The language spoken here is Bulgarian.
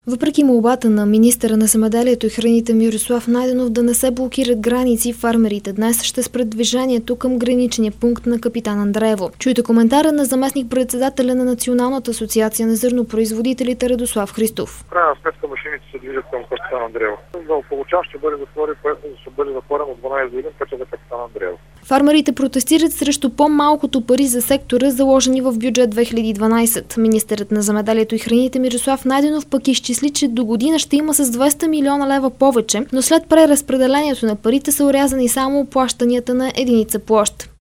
Въпреки молбата на министъра на земеделието и храните Мирослав Найденов да не се блокират граници, фармерите днес ще спрат движението към граничния пункт на Капитан Андреево. Чуйте коментара на заместник-председателя на Националната асоциация на зърнопроизводителите Радослав Христов. В крайна сметка машините се движат към Капитан Андреево. Злополучав ще бъде затворен от 12 години пътя за Капитан Андреево. Фармерите протестират срещу по-малкото пари за сектора, заложени в бюджет 2012. Министърът на земеделието и храните Мирослав Найденов пък изчисли, че до година ще има с 200 милиона лева повече, но след преразпределението на парите са орязани само плащанията на единица площ.